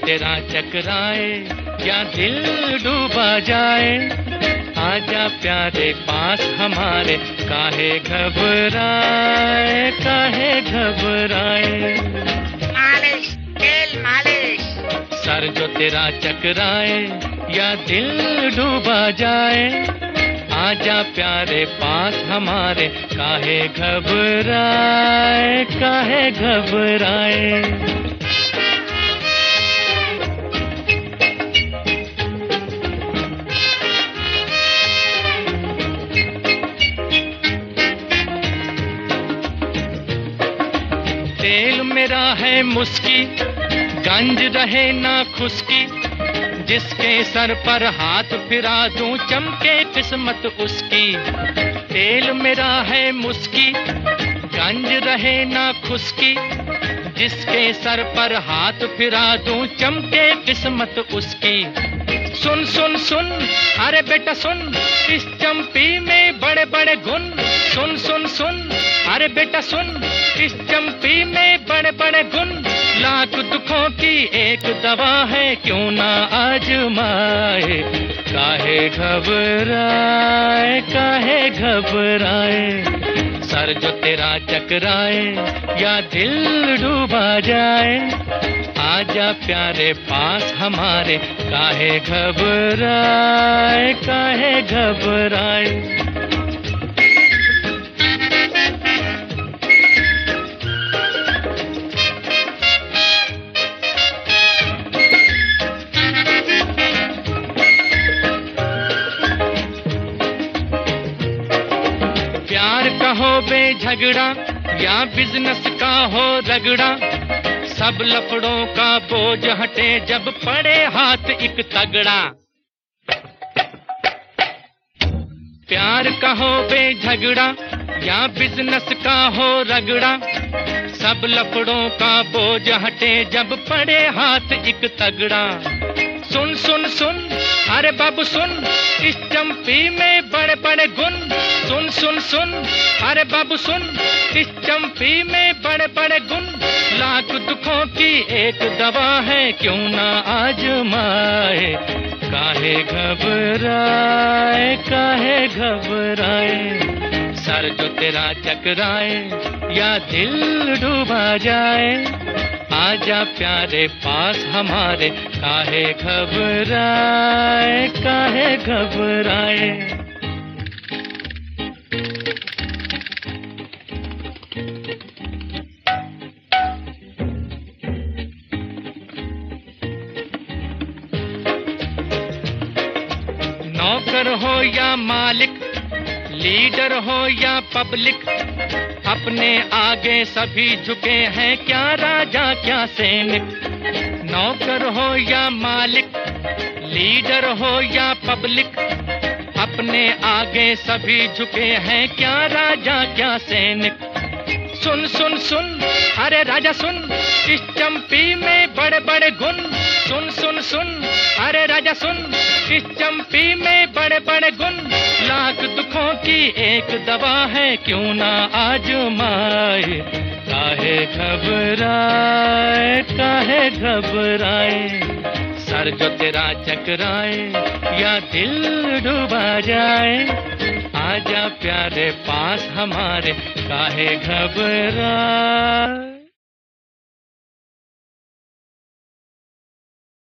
तेरा चकराए या दिल डूबा जाए, आजा प्यारे पास हमारे, काहे घबराए काहे घबराए। मालिश तेल मालिश। सर जो तेरा चकराए या दिल डूबा जाए, आजा प्यारे पास हमारे, काहे घबराए काहे घबराए। तेल मेरा है मुस्की, गंज रहे ना खुशकी, जिसके सर पर हाथ फिरा दूं चमके किस्मत उसकी। तेल मेरा है मुस्की, गंज रहे ना खुशकी, जिसके सर पर हाथ फिरा दूं चमके किस्मत उसकी। सुन सुन सुन अरे बेटा सुन, इस चंपी में बड़े बड़े गुण। सुन सुन सुन अरे बेटा सुन, इस चंपी में बड़े बड़े गुण। लाख दुखों की एक दवा है, क्यों ना आजमाए, काहे घबराए काहे घबराए। सर जो तेरा चकराए या दिल डूबा जाए, आजा प्यारे पास हमारे, काहे घबराए काहे घबराए। प्यार का हो बेझगड़ा या बिजनेस का हो रगड़ा, सब लफड़ों का बोझ हटे जब पड़े हाथ एक तगड़ा। प्यार का हो बेझगड़ा या बिजनेस का हो रगड़ा, सब लफड़ों का बोझ हटे जब पड़े हाथ एक तगड़ा। सुन सुन सुन अरे बाबू सुन, इस चंपी में बड़े बड़े गुण। सुन सुन सुन अरे बाबू सुन, इस चंपी में बड़े बड़े गुण। लाख दुखों की एक दवा है, क्यों ना आजमाए, काहे घबराए काहे घबराए। सर जो तेरा चकराए या दिल डूबा जाए, आजा प्यारे पास हमारे, काहे घबराए काहे घबराए। नौकर हो या मालिक, लीडर हो या पब्लिक, अपने आगे सभी झुके हैं, क्या राजा क्या सैनिक। नौकर हो या मालिक, लीडर हो या पब्लिक, अपने आगे सभी झुके हैं, क्या राजा क्या सैनिक। सुन सुन सुन अरे राजा सुन, इस चंपी में बड़े बड़े गुण। सुन सुन सुन अरे राजा सुन, इस चंपी में बड़े बड़े गुण। लाख दुखों की एक दवा है, क्यों ना आजमाए, काहे घबराए काहे घबराए। सर जो तेरा चकराए या दिल डूबा जाए, आजा प्यारे पास हमारे, काहे घबराए।